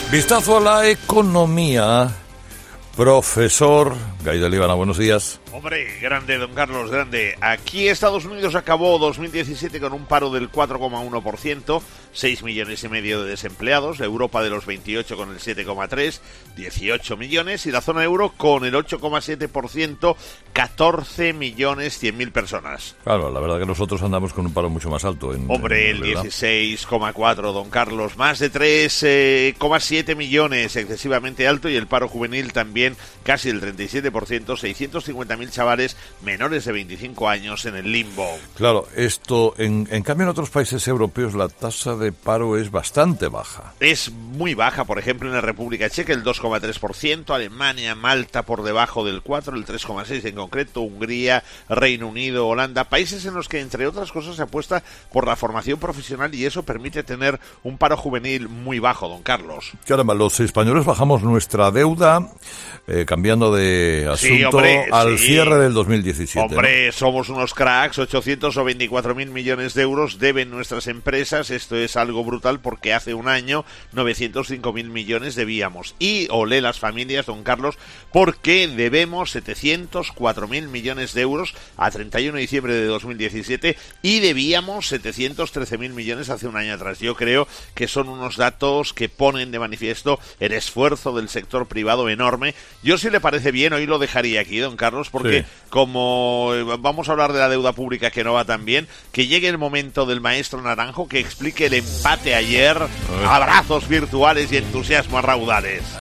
Vistazo a la economía. Profesor Gaidel Ivana, buenos días. Hombre, grande, don Carlos, grande. Aquí Estados Unidos acabó 2017 con un paro del 4,1%, 6 millones y medio de desempleados, Europa de los 28 con el 7,3%, 18 millones, y la zona euro con el 8,7%, 14 millones 100.000 personas. Claro, la verdad que nosotros andamos con un paro mucho más alto. Hombre, el 16,4, don Carlos, más de 3,7 millones, excesivamente alto, y el paro juvenil también casi el 37%, 650.000 chavales menores de 25 años en el limbo. Claro, esto, en cambio en otros países europeos la tasa de paro es bastante baja. Es muy baja, por ejemplo en la República Checa el 2,3%, Alemania, Malta por debajo del 4%, el 3,6% en concreto, Hungría, Reino Unido, Holanda, países en los que entre otras cosas se apuesta por la formación profesional y eso permite tener un paro juvenil muy bajo, don Carlos. Caramba, los españoles bajamos nuestra deuda cambiando de asunto al cierre del 2017. Hombre, ¿no? Somos unos cracks, 824.000 millones de euros deben nuestras empresas, esto es algo brutal porque hace un año 905.000 millones debíamos. Y olé las familias, don Carlos, porque debemos 704.000 millones de euros a 31 de diciembre de 2017 y debíamos 713.000 millones hace un año atrás. Yo creo que son unos datos que ponen de manifiesto el esfuerzo del sector privado enorme. Yo, si le parece bien, hoy lo dejaría aquí, don Carlos, porque como vamos a hablar de la deuda pública que no va tan bien, que llegue el momento del maestro Naranjo que explique el empate ayer, abrazos virtuales y entusiasmo a raudales.